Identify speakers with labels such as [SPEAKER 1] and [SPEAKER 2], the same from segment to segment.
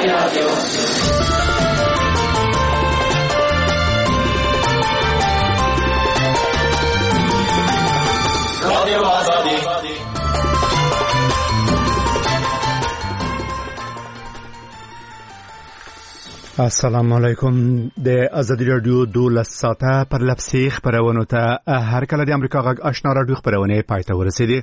[SPEAKER 1] السلام علیکم. د ازادي رادیو 12 ساعته پر لپسې خبرونه ته هر کله د امریکا غږ آشنا رادیو خبرونه پاتې ورسېدي.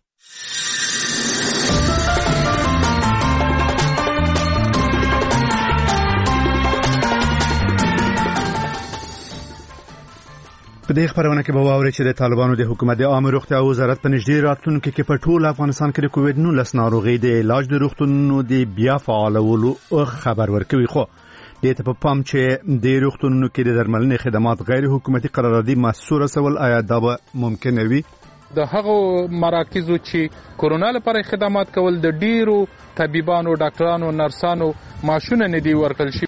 [SPEAKER 1] په دې خبرونه کې به واورئ چې د طالبانو د حکومت د عامه روغتیا وزارت په نږدې راتلونکي کې په ټول افغانستان کې د کووډ 19 ناروغي د علاج د روغتونونو د بیا فعالولو خبر ورکوي. خو دې ته په پام چې د روغتونونو کې د درملنې خدمات غیر حکومتي قراردادي محصور سول، آیا دا به ممکن وي؟
[SPEAKER 2] د هغو مراکزو چې کورونا لپاره خدمات کول د ډیرو طبيبانو، ډاکټرانو، نرسانو معاشونه نه دی ورکړل شي.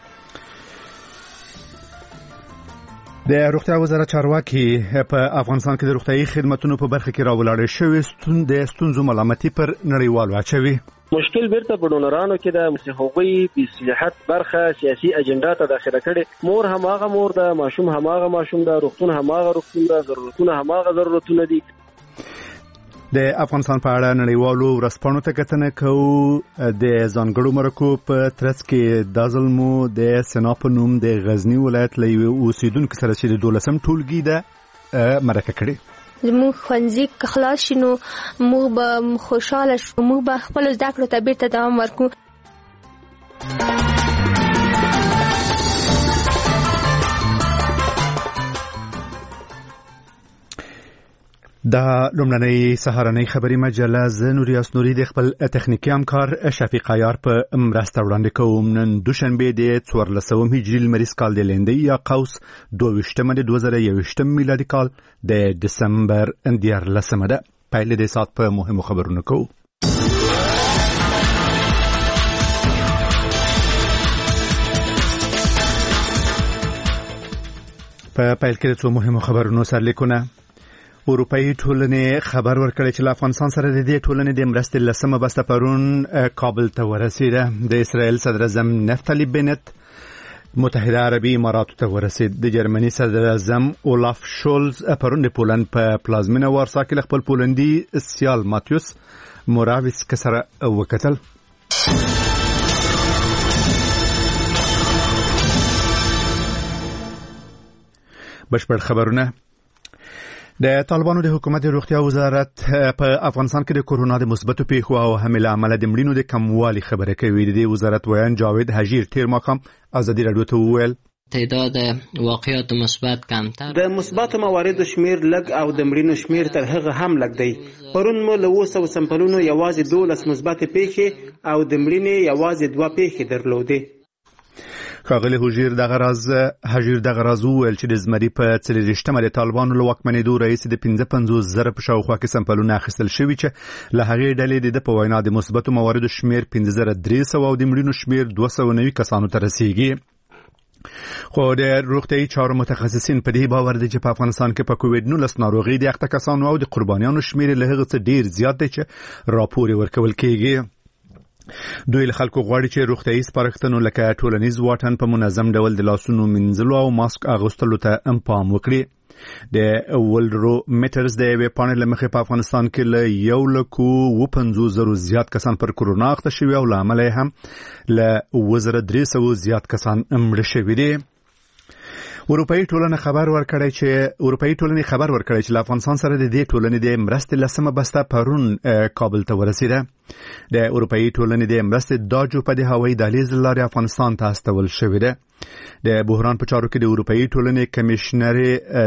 [SPEAKER 2] د روغتیا وزارت چارواکي په افغانستان کې د روغتيایي خدماتو په برخه کې راولاړ شوی د ستونزو ملامتي پر نړیوالو اچوي.
[SPEAKER 3] مشکل بیرته په ډونرانو کې د مسیحوي په صحت برخه سیاسي اجنډا ته داخله کړي. مور هماغه مور ده، ماشوم هماغه ماشوم ده، روغتون هماغه روغتون ده، ضرورتونه هماغه ضرورتونه دي.
[SPEAKER 1] د افغانستان په اړه نړیوالو ورځپاڼو ته کتنه کوو. د ځانګړو مرکو په ترڅ کې د ظلمو د سنا په نوم د غزنی ولایت له اوسیدونکو سره چې د 12 ټولګي ده مرکه کړې.
[SPEAKER 4] زموږ ښوونځي خلاص شي نو موږ به خوشاله شو، موږ به خپل زده کړو ته بیرته دوام ورکړو.
[SPEAKER 1] دا لومړنۍ سهارنۍ خبري مجله زه نوریاس نوري د خپل تخنیکی همکار شفیق عیار په مرسته وړاندې کوم. نن دوشنبه د 14 هجري لمریز کال د لندې یا قوس 22 د 2021 میلادي کال د دسمبر 14 ده. پایله د سات په مهمو خبرونو کوو. په پیل کې د څو مهمو خبرونو سرلیکونه. اروپایي ټولنې خبر ورکړی چې افغانستان سره د دې ټولنې د مرستې لسمه بسته پرون کابل ته ورسېده. د اسرائیل صدر اعظم نفتالی بنت متحده عربي اماراتو ته ورسېد. د جرمني صدر اعظم اولاف شولز پرون د پولند په پلازمینه وارسا کې خپل پولندي سیال ماتیوس موراویتس سره وکتل. بشپړ خبرونه. د طالبانو د حکومت د روغتیا وزارت په افغانستان کې د کورونا د مثبتو پیښو او حمله عمله د مړینو د کموالي خبره کوي. د وزارت ویان جاوید حجیر تیر ماقام ازادي رادیو ته وویل
[SPEAKER 5] تعداد واقعات مثبت کمتر،
[SPEAKER 6] د مثبت مواردو شمیر لږ او د مړینو شمیر تر هغه هم لږ دی. پرون مو له 200 سمپلونو یوازې 12 مثبت پیښې او د مړینې یوازې 2 پیښې درلودې.
[SPEAKER 1] ښاغلی حجیر دغه راز وویل چې د زمري په 43مه د طالبانو له واکمنېدو راهیسې د 55,000 په شاوخوا کې سمپلونه اخیستل شوي چې له هغې ډلې د په وینا د مثبتو مواردو شمیر 5,300 او د مړینو شمیر 290 کسانو ته رسیږي. خو د روغتیايي چارو متخصصین په دې باور دي چې په افغانستان کې په کووډ 19 ناروغي د اخته کسانو او د قربانیانو شمیر له هغه څه ډیر زیات دی چې راپور ورکول کیږي. دوی له خلکو غواړي چې روغتیايي سپارښتنو لکه ټولنیز واټن په منظم ډول د لاسونو مینځلو او ماسک اغوستلو ته پام وکړي. د ولرو میټرز د یوې پاڼې له مخې په افغانستان کې له 1,50,000 زیات کسان پر کورونا اخته شوي او له امله هم له 2,300 زیات کسان مړه شوي دي. اروپایي ټولنې خبر ورکړی چې له افغانستان سره د دې ټولنې د مرستې لسمه بسته پرون کابل ته ورسېده. د اروپایي ټولنې د مرستې دا جوپه د هوایي دهلیز له لارې افغانستان ته استول شوې ده. د بحران په چارو کې د اروپایي ټولنې کمیشنر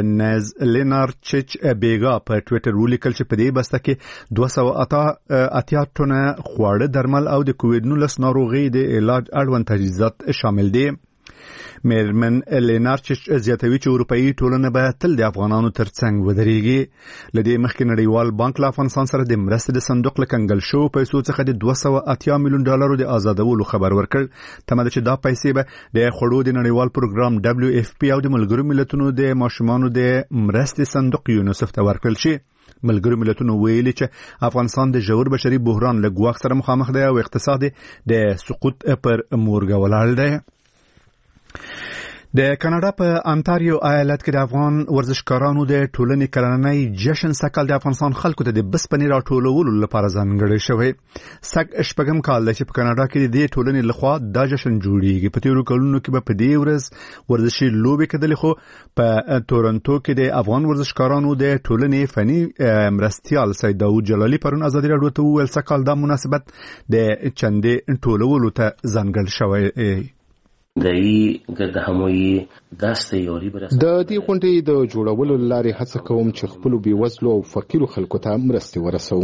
[SPEAKER 1] لینارچچ بیګا په ټویټر ولیکل چې په دې بسته کې 280 ټنه خواړه، درمل او د کووډ 19 ناروغي د علاج اړوند تجهیزات شامل دي. میرمن لینارچچ زیاتوي چې اروپایي ټولنه به تل د افغانانو ترڅنګ ودرېږي. لدې مخکې نړیوال بانک له افغانستان سره د مرستې د صندوق له کنګل شو پیسو څخه د 280 میلیون ډالرو د آزادولو خبر ورکړ. تمه ده چې دا پیسې به د خوړو د نړیوال پروګرام WFP او د ملګرو ملتونو د ماشومانو د مرستې صندوق یونیسف ته ورکړل شي. ملګرو ملتونو ویلي چې افغانستان د ژور بشري بحران له ګواښ سره مخامخ دی او اقتصاد د سقوط پر مورګه ولاړ دی. د کاناډا په انټاریو ایالت کې د افغان ورزشکارانو د ټولنې کلنۍ جشن سکل د افغانستان خلکو ته د بسپنې راټولولو لپاره ځانګړی شوی. شپږم کال دی چې په کاناډا کې د ټولنې لخوا دا جشن جوړیږي. په تیرو کلونو کې به په دې ورځ ورزشي لوبې کېدلې، خو په تورنټو کې د افغان ورزشکارانو د ټولنې فني مرستیال سید داود جلالي پرون ازادي راډیو ته وویل سکل دا مناسبت د چندې ټولولو ته ځانګړی شوی.
[SPEAKER 7] د دې غونډې د جوړولو لارې هڅه کوم چې خپل بیوزلو او فقیرو خلکو ته مرستې ورسوم.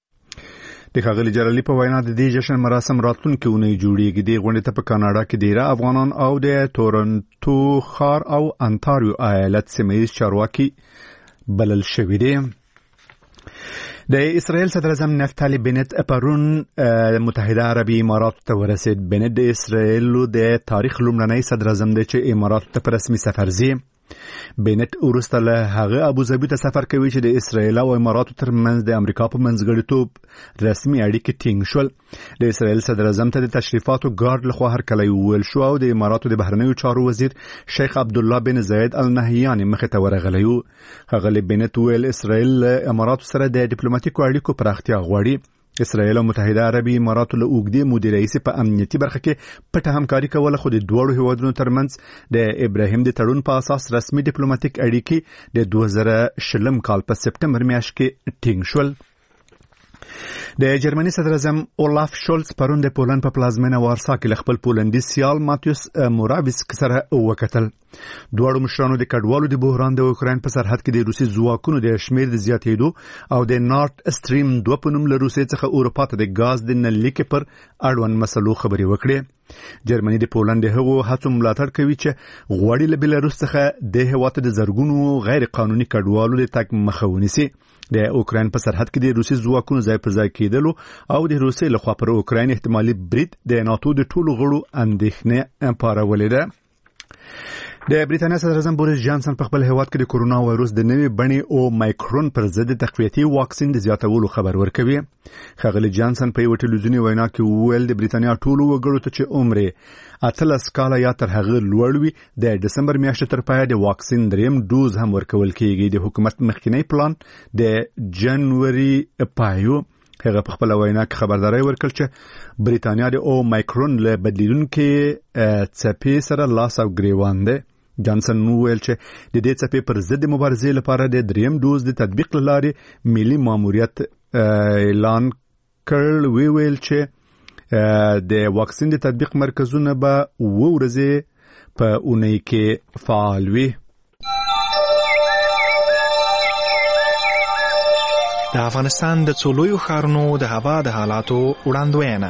[SPEAKER 1] د ښاغلي جلالي په وینا د دې جشن مراسم راتلونکي اونۍ جوړیږي. دې غونډې ته په کاناډا کې ډیره افغانان او د تورنټو ښار او انټاریو ایالت سیمه‌ییز چارواکي بلل شوي دي. د اسرائیل صدر اعظم نفتالی بنت پرون متحده عربي امارات ته ورسید. بنت د اسرائیل د تاریخ لومړنی صدر اعظم دی چې امارات ته په رسمي سفر ځي. بنت وروسته له هغه ابوظبي ته سفر کوي چې د اسرائیل او اماراتو ترمنځ د امریکا په منځګړیتوب رسمي اړیکې ټینګ شول. د اسرائیل صدر اعظم ته د تشریفاتو ګارد لخوا هرکلی وویل شو او د اماراتو د بهرنیو چارو وزیر شیخ عبدالله بن زاید النهیان مخې ته ورغلی و. ښاغلي بنت ویل اسرائیل له اماراتو سره د ډیپلوماټیکو اړیکو پراختیا غواړي. اسرائیل او متحده عربي اماراتو له اوږدې مودې راهیسې په امنیتي برخه کې پټه همکاري کوله، خو د دواړو هیوادونو ترمنځ د ابراهیم د تړون په اساس رسمي ډیپلوماټیک اړیکې د 2020 کال په سپټمبر میاشت کې ټینګ شول. د جرمني صدر اعظم اولاف شولز پرون د پولند په پلازمینه وارسا کې خپل پولندي سیال ماتیوس موراویسک سره وکتل. دواړو مشرانو د کډوالو د بحران د اوکراین په سرحد کې د روسي ځواکونو د شمیر د زیاتېدو او د نارت استریم 2 په نوم له روسیې څخه اروپا ته د غاز د نلیکې پر اړوند مسلو خبرې وکړې. جرمني د پولند هغو هڅو ملاتړ کوي چې غواړي له بلاروس څخه د هېواد د زرګونو غیر قانوني کډوالو د تګ مخه ونیسي. د اوکراین په سرحد کې د روسي ځواکونو ځای پر ځای کېدلو او د روسیې لخوا پر اوکراین احتمالي برید د ناتو د ټولو غړو اندېښنې پارولې ده. د بریټانیا صدر اعظم بوریس جانسن په خپل هیواد کې د کورونا وایروس د نوې بڼې او مایکرون پر ضد تقویتي واکسین د زیاتولو خبر ورکوي. ښاغلي جانسن په یو ټلویزیوني وینا کې وویل د بریټانیا ټولو وګړو ته چې عمر 18 کاله یا تر هغه لوړ وي د دسمبر میاشتې تر پایه د واکسین دریم ډوز هم ورکول کیږي. د حکومت مخکینی پلان د جنوري پایو. هغه په خپل وینا کې خبرداري ورکړه چې بریټانیا د او مایکرون له بدلیدونکو څپې سره لاس او ګریوان ده. جانسن وویل چې د دې څپې پر ضد مبارزې لپاره د دریم ډوز د تطبیق لارې ملي ماموریت اعلان کړ. ویل چې د واکسین د تطبیق مرکزونه به 2 ورځې په اونۍ کې فعال وي.
[SPEAKER 8] د افغانستان د څولویو ښارونو د هوا د حالاتو وړاندوینه.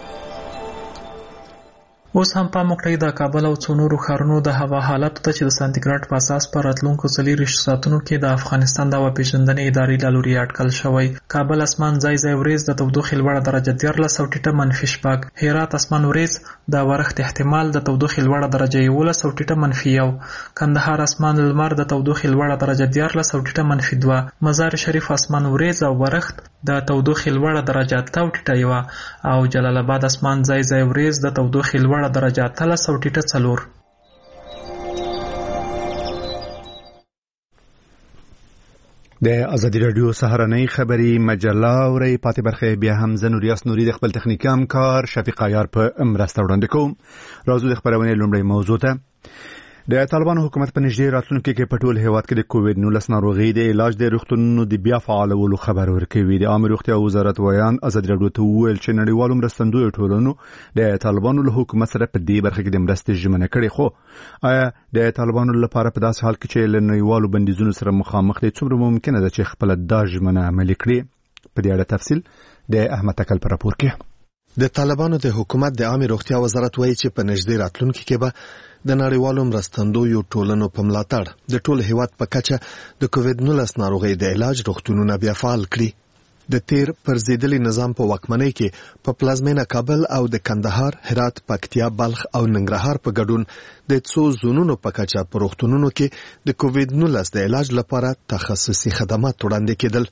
[SPEAKER 9] اوس هم پام وکړئ د کابل او څو نورو ښارونو د هوا حالاتو ته چې د سانتیګراډ په اساس په راتلونکو 24 ساعتونو کې د افغانستان د هوا پیژندنې ادارې له لوري اټکل شوی. کابل اسمان ځای ځای وریځ د تودوخې لوړه درجه 13 او ټیټه -8. هرات اسمان وریځ د ورښت احتمال د تودوخې لوړه درجه 11 او ټیټه -1. کندهار اسمان لمر د تودوخې لوړه درجه 14 او ټیټه -2. مزار شریف اسمان وریځ او ورښت د تودوخې لوړه درجه 8 او ټیټه 1. او جلال آباد اسمان ځای ځای وریځ د تودوخې لوړه درجه 13 او ټیټه 4.
[SPEAKER 1] د ازادي رادیو سهارنۍ خبری مجله اوري پاتې برخه بیا هم زنوریاس نوري د خپل تخنیکي همکار شفیق عیار په مرسته وړاندې کوم. راځو د خبرونې لومړی موضوع ته. د طالبانو حکومت په نږدې راتلونکو کې په ټول هیواد کې د کووډ-19 ناروغي د علاج د روغتونونو د بیا فعالولو خبر ورکوي. د عامه روغتیا وزارت ویان ازادي رادیو ته وویل چې نړیوالو مرستندویو ټولنو د طالبانو له حکومت سره په دې برخه کې د مرستې ژمنه کړې. خو آیا د طالبانو لپاره په داسې حال کې چې له نړیوالو بندیزونو سره مخامخ دي څومره ممکنه ده چې خپل د ژمنه عملي کړي؟ په دې اړه تفصیل د احمد تکل پر راپور کې.
[SPEAKER 10] د طالبانو د حکومت د عامه روغتیا وزارت وایي چې په نږدې راتلونکو کې به د نړیوالو مرستندویو ټولنو په ملاتړ د ټول هیواد په کچه د کووډ-19 ناروغي د علاج روغتونونه بیا فعال کړي. د تیر پرزیدلي نظام په واکمنۍ کې په پلازمینه کابل او د کندهار، هرات، پکتیا، بلخ او ننګرهار په ګډون د څو زونونو په کچه په روغتونونو کې د کووډ-19 د علاج لپاره تخصصي خدمات وړاندې کېدل.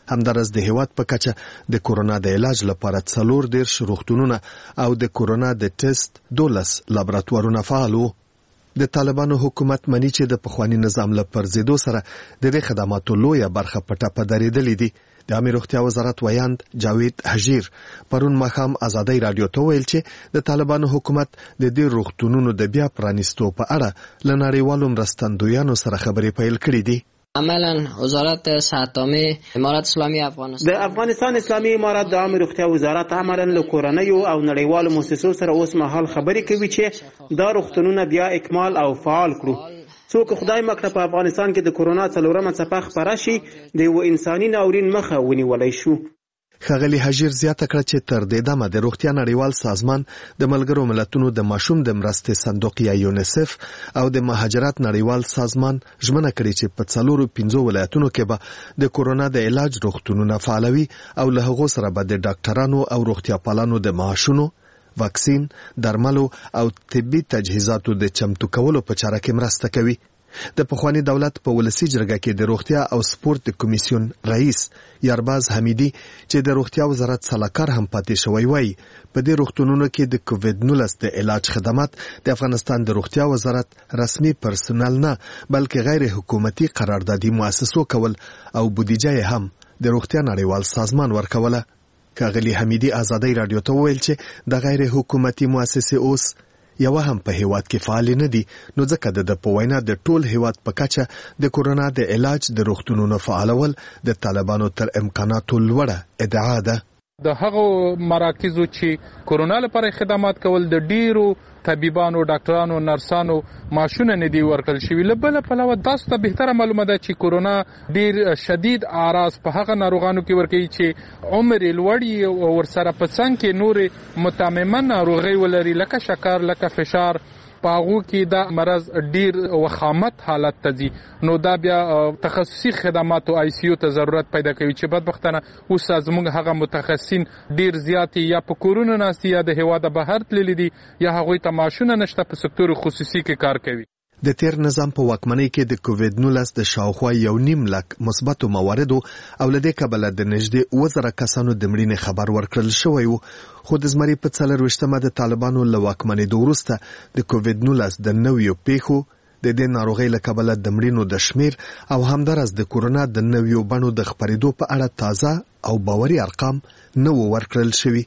[SPEAKER 10] همدارس د هیواد په کچه د کورونا د علاج لپاره 14 روغتونونه او د کورونا د ټیسټ 12 لابراتوارونه فعال وو. د طالبانو حکومت مني چې د پخوانی نظام له پرځېدو سره د دې خدماتو لویه برخه په ټپه درېدلې دي. د عامه روغتیا وزارت ویاند جاوید حجیر پرون ماښام ازادۍ رادیو ته ویل چې د طالبانو حکومت د دې روغتونونو د بیا پرانیستو په اړه له نړیوالو مرستندویانو سره خبرې پیل کړې دي.
[SPEAKER 5] عملا وزارت صحت عامه امارات اسلامي افغانستان
[SPEAKER 6] د افغانستان اسلامي امارات د عامه روغتیا وزارت عملا له کورنیو او نړیوالو مؤسسو سره اوس مهال خبرې کوي چې دا روغتونونه بیا اکمال او فعال کړو. څوک خدای مکړه په افغانستان کې د کورونا 4مه څپه خپره شي د یو انساني ناورین مخه ونیولای شو.
[SPEAKER 10] ښاغلي حجیر زیاته کړه چې تر دې دمه د روغتیا نړیوال سازمان د ملګرو ملتونو د ماشوم د مرستې صندوق یا یونیسف او د مهاجرت نړیوال سازمان ژمنه کړې چې په 4-5 ولایتونو کې به د کورونا د علاج روغتونونه فعالوي او له هغو سره به د ډاکټرانو او روغتیا پالانو د معاشونو، واکسین، درملو او طبي تجهیزاتو د چمتو کولو په چاره کې مرسته کوي. د پخوانی دولت په ولسی جرګه کې د روغتیا او سپورت کمیسیون رئیس یارباز حمیدی چې د روغتیا وزارت سلاکار هم پاتې شوی وای په دې روغتونونو کې د کووډ-19 د علاج خدمات د افغانستان د روغتیا وزارت رسمي پرسونل نه بلکې غیر حکومتي قراردادي مؤسسو کول او بودیجه هم د روغتیا نړیوال سازمان ورکوله. ښاغلي حمیدی ازادۍ رادیو ته ویل چې د غیر حکومتي مؤسسې اوس یو هم په هیواد کې فعال نه دي، نو ځکه د په وینا د ټول هیواد په کچه د کورونا د علاج د روغتونونو فعالول د طالبانو تر امکاناتو لوړه ادعا ده.
[SPEAKER 11] د هغو مراکزو چې کورونا لپاره خدمات کول د ډیرو طبيبانو، ډاکټرانو، نرسانو ماشونه نه دی ورکړل شوی. لبل په لور تاسو ته بهتره معلومه ده چې کورونا ډیر شدید اعراض په هغه ناروغانو کې ورکوي چې عمر لوړی او ورسره په څنګ کې نور متممه ناروغي ولري لکه شکر، لکه فشار، پاغو کې دا مرض ډیر وخامت حالت ته ځي، نو دا بیا تخصصي خدمات او آی سی یو ته ضرورت پیدا کوي چې بدبختانه اوس زموږ هغه متخصصین ډیر زیات یا په کورونا ناستي یا د هوا د بهر تللی دي یا هغوی ته معاشونه نشته، په سکتور خصوصي کې کار کوي.
[SPEAKER 10] د تیر نظام په واکمنۍ کې د کووډ-19 د شاوخوا 1.5 لک مثبتو مواردو او لدې کبله د نږدې 1000 کسانو د مړینې خبر ورکړل شوی و، خو د زمري په 24مه د طالبانو له واکمنېدو وروسته د کووډ-19 د نویو پیښو د دې ناروغۍ له کبله د مړینو د شمیر او همدارس د کورونا د نویو بڼو د خپرېدو په اړه تازه او باوري ارقام نه ورکړل شوي.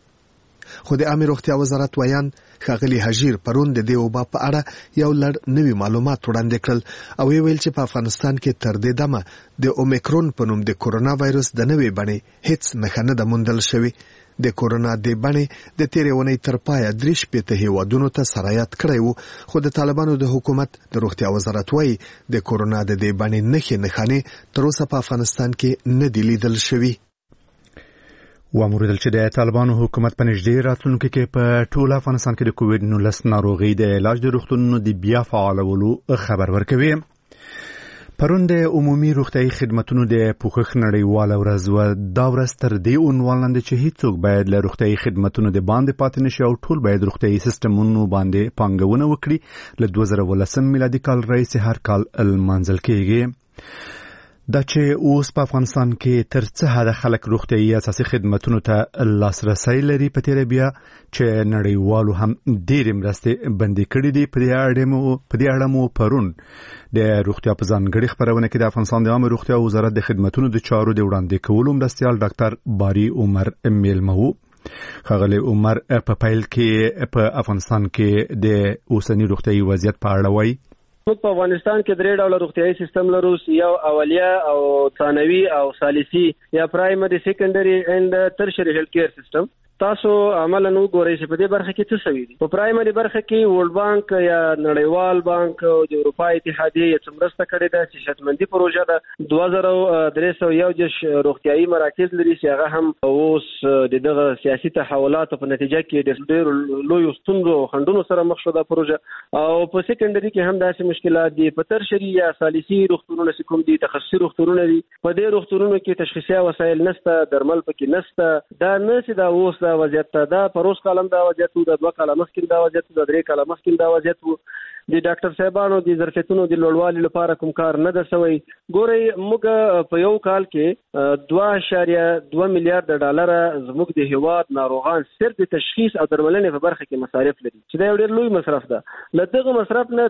[SPEAKER 10] خو د عامه روغتیا وزارت ویان ښاغلي حجیر پرون د دې وبا په اړه یو لړ نوي معلومات وړاندې کړل او ویل چې په افغانستان کې تر دې دمه د اومیکرون په نوم د کورونا وایرس د نوې بڼې هیڅ نښه نه ده موندل شوې. د کورونا د بڼې د تیرې اونۍ تر پایه 3 هیوادونو ته سرایت کړی وو، خو د طالبانو د حکومت د روغتیا وزارت وایي د کورونا د دې بڼې نښانې تر اوسه په افغانستان کې نه دي لیدل شوي.
[SPEAKER 1] واموریدل چې د طالبانو حکومت په نږدې راتلونکي کې په ټول افغانستان کې د کووډ-19 ناروغي د علاج د روغتونونو د بیا فعالولو خبر ورکوي. پرون د عمومي روغتیايي خدماتو د پوښښ نړیواله ورځ و. دا ورځ تر دې عنوان لاندې چې هیڅوک باید له روغتیايي خدماتو د باندې پاتې نشي او ټول باید روغتیايي سیستمونو باندې پانګونه وکړي له 2019 میلادي کال راهیسې هر کال لمانځل کېږي. دا چې اوس په افغانستان کې تر څه حد خلک روغتیايي اساسي خدماتو ته لاسرسي لري، په تیر بیا چې نړیوالو هم ډېرې مرستې بندي کړې دي. په دې اړه مو پرون د روغتیا په ځانګړي خبرونه کې د افغانستان د عامه روغتیا وزارت د خدماتو د چارو د وړاندې کولو مرستیال ډاکټر باری عمر میلمه وو. ښاغلی عمر په پیل کې په افغانستان کې د اوسنی روغتیايي وضعیت په اړه وایي.
[SPEAKER 3] موږ په افغانستان کې 3 ډوله روغتیايي سیستم لرو، یو اولیه او ثانوي او ثالثي یا پرایمري، سیکنډري اند ترشري هیلث کیر سیستم. تاسو عملاً وګورئ چې په دې برخه کې څه شوي دي. په پرایمري برخه کې ورلد بانک یا نړیوال بانک او د اروپا اتحادیه یې مرسته کړې ده چې شتمندي پروژه ده. 2301 روغتیايي مراکز لري چې هغه هم اوس د دغه سیاسي تحولاتو په نتیجه کې د ډېر لوی ستونزو او خنډونو سره مخ شو دا پروژه. او په سیکنډري کې هم داسې مشکلات دي. په ترشري یا ثالثي روغتونونو چې کوم دي تخصصي روغتونونه دي، په دې روغتونونو کې تشخیصي وسایل نشته، درمل پکې نشته. دا نه چې دا اوس دا وضعیت دا پروس کالم دا وضعیت دا 2 کاله مخکې دا وضعیت دا 3 کاله مخکې دا وضعیت د ډاکټر صاحبانو د ظرفیتونو د لوړوالي لپاره کوم کار نه ده شوی. ګورئ موږ په یو کال کې 2.2 میلیارډ ډالر زموږ د هیواد ناروغان صرف د تشخیص او درملنې په برخه کې مصارف لري چې دا ډېر لوی مصرف ده. له دغه مصرف نه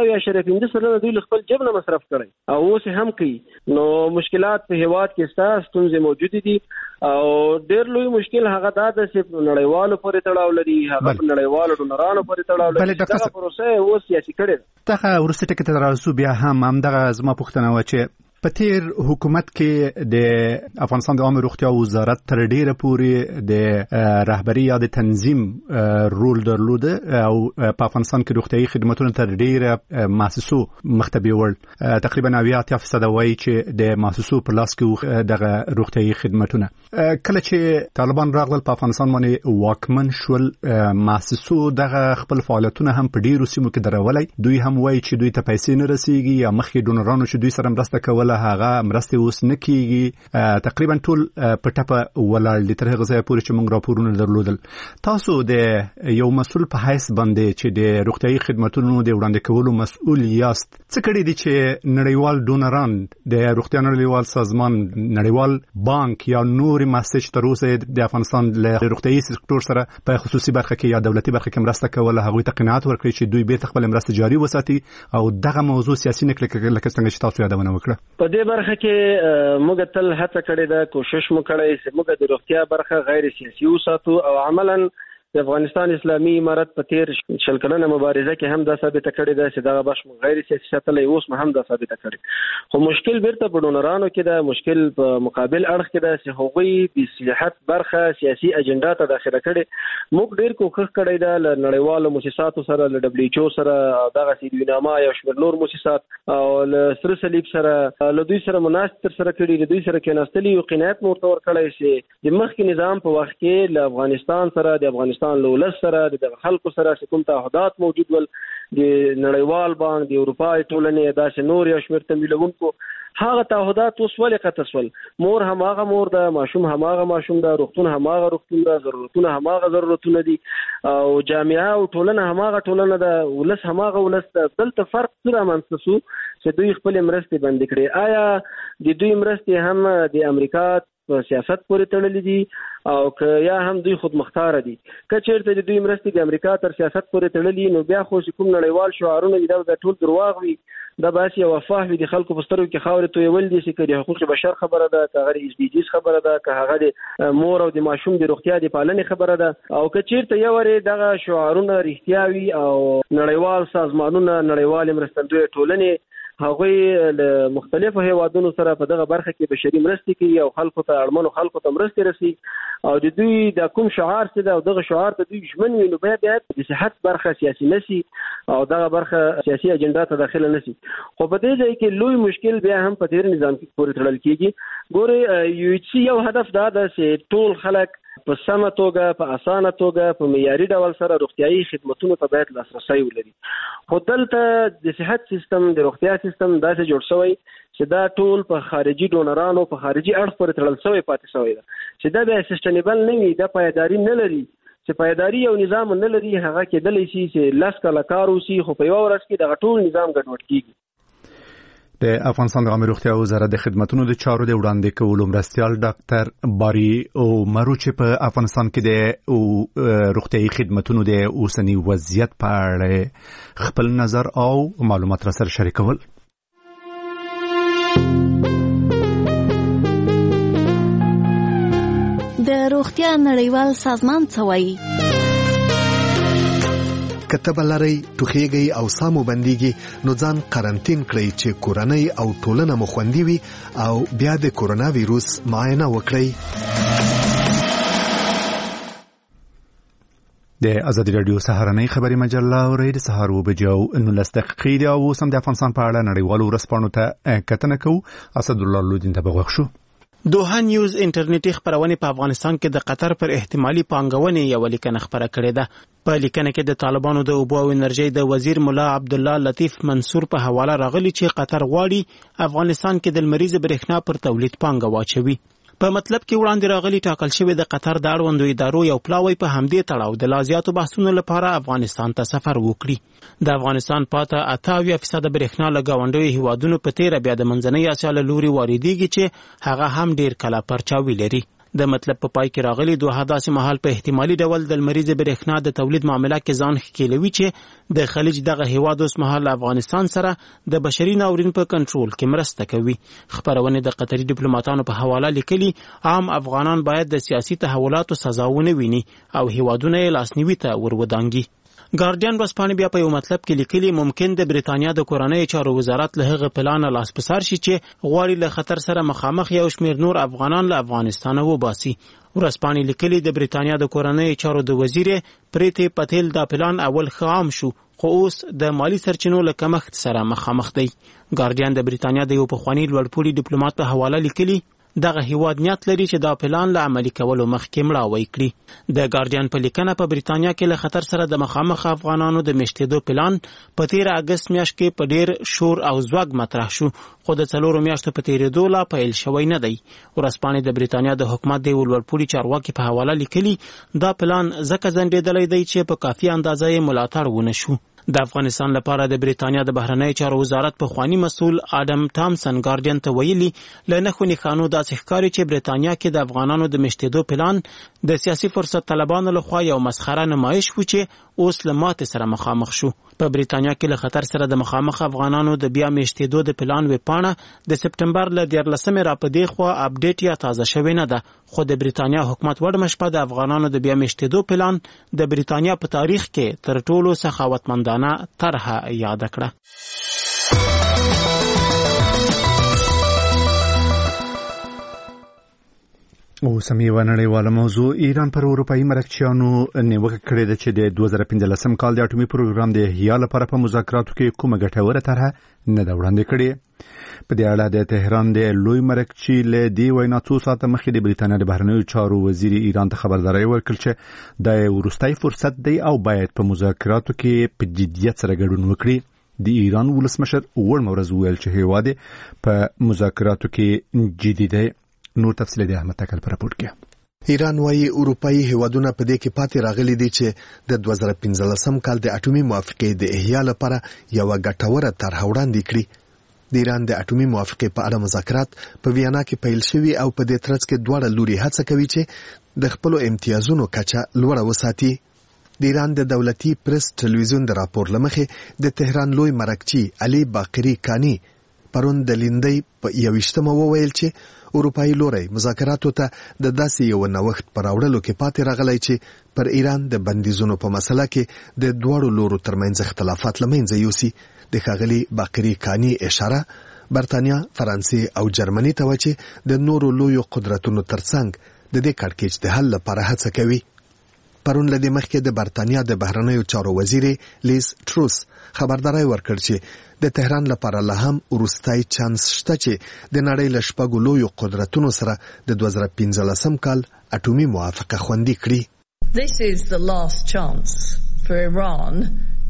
[SPEAKER 3] 15.5% دوی خپل جیب نه مصرف کړي او اوس هم کوي. نو مشکلات په هیواد کې ستا ستونزې موجود دي او ډېر لوی مشکل هغه دا ده چې نړیوالو پورې تړاو لري، هغه نړیوالو ډونرانو پورې تړاو لري. دا پروسه اوس سیاسي کړي ده.
[SPEAKER 1] دغه ورسته ټکي ته راځو بیا هم دغه زما پوښتنه و چې په تیر حکومت کې د افغانستان د عامه روغتیا وزارت تر ډیره پورې د رهبری یا د تنظیم رول درلوده او په افغانستان کې روغتیايي خدماتونه تر ډیره مؤسسو مختبي ول. تقریبا 90% وایي چې د مؤسسو په لاس کې دغه روغتیايي خدماتونه. کله چې طالبان راغلل په افغانستان باندې واکمن شول، مؤسسو دغه خپل فعالیتونه هم په ډیرو سیمو کې درولای. دوی هم وایي چې دوی ته پیسې نه رسیږي یا مخکې ډونرانو چې دوی سره مرسته کوله هغه مرسته اوس نه کیږي. تقریبا ټول په ټپه ولاړ دي تر هغه ځای پورې چې موږ راپورونه درلودل. تاسو د یو مسؤل په حیث باندې چې د روغتیايي خدماتونو د وړاندې کولو مسؤل یاست، څه کړی دي چې نړیوال ډونران د روغتیا نړیوال سازمان، نړیوال بانک یا نور مؤسسې تر اوسه د افغانستان له روغتیايي سکتور سره په خصوصي برخه کې یا دولتي برخه کې مرسته کوله، هغه ته قناعت ورکړي چې دوی به خپل مرسته جاري وساتي او دغه موضوع سیاسي نه کړي لکه څنګه چې تاسو یادونه وکړه؟
[SPEAKER 3] په دې برخه کې موږ تل هڅه کړې ده، کوشش مو کړی چې موږ د روغتیا برخه غیر سیاسي وساتو او عملاً د افغانستان اسلامي امارت په تیر شل کلنه مبارزه کې هم دا ثابت کړی ده چې دا بش غیر سیاسي ساتلې اوس هم دا ثابت کړی. خو مشکل بیرته په ډونرانو کې ده، مشکل په مقابل اړخ کې ده چې هغوی د صحت برخه سیاسي اجنډا ته داخله کړي. موږ ډیر کوښښ کړی ده له نړیوالو مؤسساتو سره، له WHO سره او دغه سیدویناما یا شمیر نور مؤسسات او له سره صلیب سره له دوی سره مناسب سره کړي، له دوی سره کېناستلي او قناعت مو ورته ورکړی چې د مخکې نظام په وخت کې له افغانستان سره د افغانستان لولس سره د خلکو سره کوم تعهدات موجود ول، د نړیوال بانک، د اروپای ټولنې، داسې نور یو شمېر تمویلونکو هغه تعهدات اوس ولې قطع شول. مور هماغه مور ده، ماشوم هماغه ماشوم ده، روغتون هماغه روغتون ده، ضرورتونه هماغه ضرورتونه دي او جامعه او ټولنه هماغه ټولنه ده، ولس هماغه ولس ده. دلته فرق څه رامنځته شو چې دوی خپل مرستې بند کړي؟ آیا د دوی مرستې هم د امریکا په سیاست پورې تړلې دي او که یا هم دوی خود مختار دي؟ که چیرته د دوی مرستې د امریکا تر سیاست پورې تړلې نو بیا خو کوم نړیوال شعارونه دي دا ټول درواغ وي، دا بس یو وفاه وي د خلکو په سترګو کې خاورې تویول دي چې د حقوق بشر خبره ده، که هغه د SDGs خبره ده، که هغه د مور او د ماشوم د روغتیا د پالنې خبره ده. او که چیرته یو ور دغه شعارونه رښتیا وي او نړیوال سازمانونه، نړیوال مرستندوی ټولنې هغوی له مختلفو هیوادونو سره په دغه برخه کې بشري مرستې کوي او خلکو ته اړمنو خلکو ته مرستې رسي او د دوی د کوم شعار څه ده او دغه شعار ته دوی ژمن وي، نو بیا د صحت برخه سیاسي نشي او دغه برخه سیاسي اجنډا ته داخله نشي. خو په دې ځای کې لوی مشکل بیا هم په تیر نظام کې پورې تړل کیږي. ګوره UHC یو هدف دا ده چې ټول خلک په سمه توګه، په اسانه توګه، په معیاري ډول سره روغتیايي خدماتونو ته باید لاسرسی ولري. خو دلته د صحت سیستم، د روغتیا سیستم داسې جوړ شوی چې دا ټول په خارجي ډونرانو، په خارجي اړخ پورې تړل شوی پاتې شوی ده چې دا بیا سسټینیبل نه وي، دا پایداري نه لري. چې پایداري او نظام نه لري هغه کېدلی شي چې لاس کله کار وشي خو په یو ورځ کې دغه ټول نظام ګډوډ کیږي.
[SPEAKER 1] د افغانستان د عامه روغتیا وزارت د خدماتو د چارو د وړاندې کولو مرستیال ډاکټر باری او مروچ په افغانستان کې د روغتیايي خدماتو د اوسنی وضعیت په اړه خپل نظر او معلومات را سره شریکول.
[SPEAKER 12] د روغتیا نړیوال سازمان څه وایي؟
[SPEAKER 10] کتب لري ټوخیږي او سامو بنديږي نو ځان قرنټین کړئ چې کورنۍ او ټولنه مو خوندي وي او بیا د کورونا وایروس معاینه وکړئ.
[SPEAKER 1] د ازادي رادیو سهارنۍ خبري مجله اورئ د سهار وبجو 19 دقیقې دی او سم د افغانستان په اړه نړیوالو ورځپاڼو ته کتنه کوو. اسد الله لودین ته بغوښ شو.
[SPEAKER 6] دوحه نیوز انټرنیټي خبرونه په افغانستان کې د قطر پر احتمالي پانګونې یو لیکنه خبره کړې ده. په لیکنه کې د طالبانو د اوبو او انرژي د وزیر مولا عبد الله لطیف منصور په حواله راغلي چې قطر غواړي افغانستان کې د لمریز برېښنا پر تولید پانګه واچوي. په مطلب کې وړاندې راغلي ټاکل شوی د قطر د اړوندو ادارو یو پلاوی په همدې تړاو د لا زیاتو بحثونو لپاره افغانستان ته سفر وکړي. د افغانستان پاته 88% برېښنا له ګاونډیو هیوادونو په تیره بیا د منځنۍ اسیا له لوري واردېږي چې هغه هم ډیر کله پرچاوي لري. د مطلب په پای کې راغلي دوه داسې مهال په احتمالي ډول د لمریزې برېښنا د تولید معامله کې ځان ښکېلوي چې د خلیج دغه هیواد اوس مهال افغانستان سره د بشري ناورین په کنټرول کې مرسته کوي. خبرونه د قطري ډیپلوماټانو په حواله لیکلي عام افغانان باید د سیاسي تحولاتو سزا ونه ویني او هیوادونه یې لاسنیوي ته ورودانګي. ګارډین ورځپاڼې بیا په یو مطلب کې لیکلي ممکن د بریتانیا د کورنۍ چارو وزارت له هغه پلان لاس په سر شي چې غواړي له خطر سره مخامخ یو شمېر نور افغانان له افغانستانه وباسي. ورځپاڼې لیکلي د بریتانیا د کورنۍ چارو د وزیر پریتی پټیل دا پلان اول خام شو خو اوس د مالی سرچینو له کمښت سره مخامخ دی. ګارډین د بریتانیا د یو پخوانی لوړپوړي ډیپلوماټ په حواله لیکلي دغه هیواد نیت لري چې دا پلان له عملي کولو مخکې مړاوی کړي. د ګارډین په لیکنه په بریتانیا کې له خطر سره د مخامخ افغانانو د میشتېدو پلان په 13 اگست میاشت کې په ډیر شور او ځواک مطرح شو خو د 4 میاشتو په تیریدو لا پیل شوی نه دی. ورځپاڼې د بریتانیا د حکومت د لوړپوړي چارواکي په حواله لیکلي دا پلان ځکه ځنډېدلی دی چې په کافي اندازه یې ملاتړ ونه شو. د افغانستان لپاره د بریتانیا د بهرنیو چارو وزارت په خوانی مسؤل آدم تامسن ګارډین ته ویلي له نښو نښانو داسې ښکاري چې بریتانیا کې د افغانانو د میشتېدو پلان د سیاسي فرصت طلبانو لخوا یو مسخره نمایش و چې اوس له ماتې سره مخامخ شو. په بریتانیا کې له خطر سره د مخامخ افغانانو د بیا میشتېدو د پلان ویبپاڼه د سپټمبر له 14 راپدې خوا اپډیټ یا تازه شوی نه ده خو د بریتانیا حکومت وړمه شپه د افغانانو د بیا میشتېدو پلان د بریتانیا په تاریخ کې تر ټولو سخاوتمندانه طرحه یاد کړه.
[SPEAKER 1] او سمې ونړیواله موضوع ایران پر اروپایي مرکچیانو نیوکه کړې ده چې د 2015 کال د اټومي پروګرام د احیا لپاره په مذاکراتو کې کومه ګټوره طرحه نه ده وړاندې کړې. په دې اړه د تهران د لوی مرکچي له دی وینا څو ساعته مخکې د بریتانیا د بهرنیو چارو وزیر ایران ته خبرداري ورکړه چې د وروستي فرصت دی او باید په مذاکراتو کې په جدیت سره ګډون وکړي. د ایران ولسمشر وړ مورز ویل چې هیواد په مذاکراتو کې جدي دی. نور تفصیل د احمد تکل پر راپور کې.
[SPEAKER 10] ایران وايي اروپאי هیوادونه په دې کې پاتې راغلي دي چې د 2015 کال د اټومي موافقې د احیا لپاره یو ګټوره طرح وړاندې کړي. د ایران د اټومي موافقې په اړه مذاکرات په ویانا کې پیل شوي او په دې ترڅ کې دواړه لوري هڅه کوي چې د خپل امتیازونو کچه لوړه وساتي. د ایران د دولتي پریس ټلویزیون د راپور لمخې د تهران لوی مرکچي علي باقری کانی پرون د لیندۍ په 21مه وویل چې اروپאי لوري مذاکراتو ته د داسې یو نوښت پر راوړلو کې پاتې راغلی چې پر ایران د بندیزونو په مسله کې د دوړو لورو ترمنځ اختلافات لمنځه یوسي. د ښاغلي باقری کانی اشاره برتانیا، فرانسې او جرمني ته و چې د نورو لویو قدرتونو ترڅنګ د دې کړکېچ د حل لپاره هڅه کوي. پرون لدې مخکې د برتانیا د بهرنیو چارو وزیر لیز ټروس خبرداري ورکړ چې د تهران لپاره لا هم وروستي چانس شته چې د نړۍ له شپږو لویو قدرتونو سره د 2015 کال اټومي موافقه خوندي کړي.
[SPEAKER 13] This is the last chance for Iran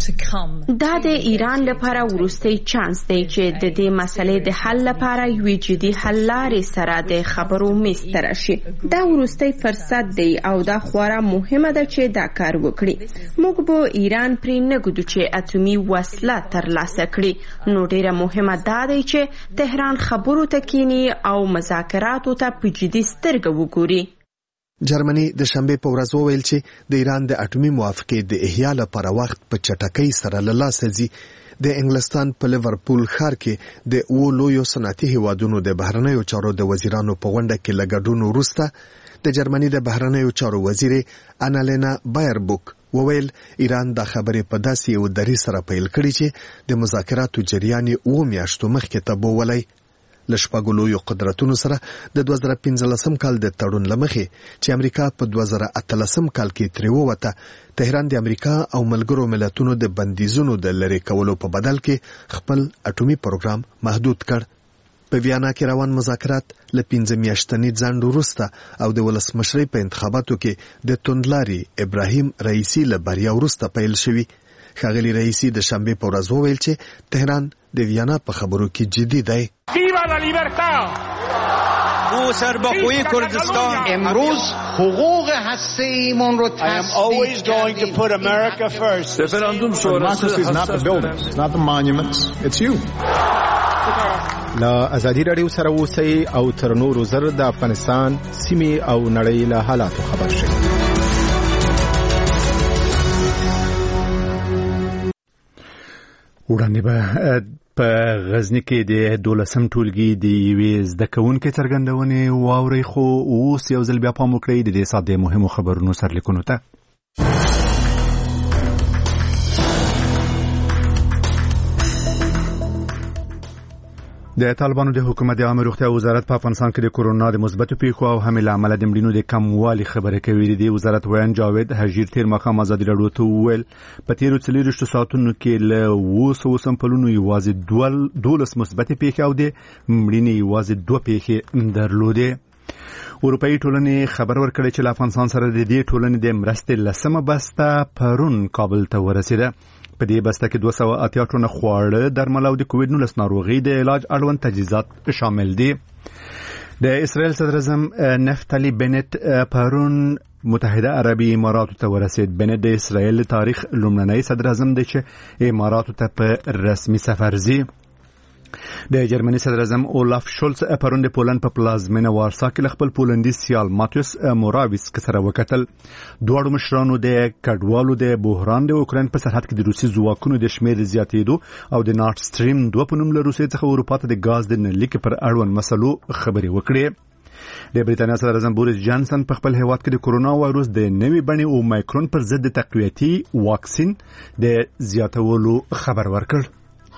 [SPEAKER 14] دا د ایران لپاره وروستي چانس دی چې د دې مسلې د حل لپاره یو جدي حل لارې سره د خبرو میز ته راشي. دا وروستي فرصت دی او دا خورا مهمه ده چې دا کار وکړي. موږ به ایران پرې نه ګدو چې اټومي وسله ترلاسه کړي. نو ډیره مهمه ده چې تهران خبرو ته کینی او مذاکراتو ته په جدي سترګه وګوري.
[SPEAKER 10] جرمني د شنبه په ورځ وویل چې د ایران د اټومي موافقې د احیا لپاره وخت په چټکۍ سره له لاسه ځي. د انګلستان په لیورپول ښار کې د لویو صنعتي هیوادونو د بهرنیو چارو د وزیرانو په غونډه کې له ګډون وروسته د جرمني د بهرنیو چارو وزیر انالینا بایربوک وویل ایران د خبرې په داسې یو دریځ سره پیل کړی چې د مذاکراتو جریان 2 میاشتو مخکې ته بوولی. له شپږو لویو قدرتونو سره د 2015 کال د تړون لمخې چې امریکا په 2018 کال کې ترې ووته، تهران د امریکا او ملګرو ملتونو د بندیزونو د لرې کولو په بدل کې خپل اټومي پروګرام محدود کړ. په ویانا کې روان مذاکرات له 15 میاشتني ځنډ وروسته او د ولسمشرۍ په انتخاباتو کې د توندلاري ابراهیم رئیسی له بریا وروسته پیل شوي. ښاغلي رئیسی د شنبه په ورځ وویل چې تهران د ویانا په خبرو کې جدي دی.
[SPEAKER 15] او سربخوی کردستان
[SPEAKER 16] امروز حقوق هسته‌ایمون رو تثبیت کردیم.
[SPEAKER 17] رفراندوم شورای
[SPEAKER 7] لا ازادي رادیو سره اوسئ او تر نورو زر د افغانستان سیمې او نړۍ له حالاتو خبر شئ.
[SPEAKER 1] وړاندې به په غزنی کې د 12م ټولګي د یوې زده کوونکې څرګندونې واورئ، خو اوس یو ځل بیا پام وکړئ د دې ساعت د مهمو خبرونو سرلیکونو ته. د طالبانو د حکومت د عامه روغتیا وزارت په افغانستان کې د کورونا د مثبتو پیښو او هم له امله د مړینو د کموالي خبره کوي. د وزارت ویان جاوید حجیر تیر مخام ازادي راډیو ته وویل په تیرو 24 ساعتونو کې له 200 سمپلونو یوازې 12 مثبت پیښې او د مړینې یوازې 2 پیښې درلودې. اروپאי ټولنې خبر ورکړی چې افغانستان سره د دې ټولنې د مرستې لسمه بسته پرون کابل ته ورسیده. په دې بسته کې 280 ټنه خواړه، درمل او د کووډ 19 ناروغي د علاج اړوند تجهیزات شامل دي. د اسرائیل صدر اعظم نفتالی بنت پرون متحده عربي اماراتو ته ورسید. بنت د اسرائیل تاریخ لومړنی صدر اعظم دی چې اماراتو ته په رسمي سفر ځي. د جرمني صدر اعظم اولاف شولز پرون د پولند په پلازمینه وارسا کې خپل پولندي سیال ماتیوس موراویسک سره وکتل. دواړو مشرانو د کډوالو د بحران د اوکراین په سرحد کې د روسي ځواکونو د شمیر زیاتېدو او د نارت سټریم 2 په نوم له روسیې څخه اروپا ته د غاز د نلیک پر اړوند مسلو خبرې وکړې. د بریټانیا صدر اعظم بوریس جانسن په خپل هیواد کې د کورونا وایروس د نوې بڼې او مایکرون پر ضد تقویتي واکسین د زیاتولو خبر ورکړ.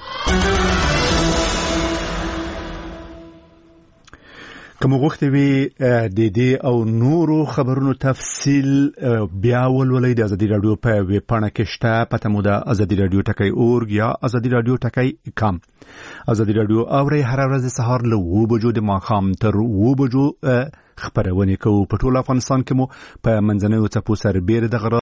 [SPEAKER 1] کوم غوښتي وي د دې او نورو خبرونو تفصیل بیا ولولئ د ازادي رادیو په ویب پاڼه کې شته. پته مو د ازادي رادیو ټکی اورګ یا ازادي رادیو ټکی کام. ازادي رادیو اورئ هر ورځ سهار له 9 بجو د ماښام تر 9 بجو خبرونه کوو. په ټول افغانستان کې مو په منځنیو څپو سره بیر دغه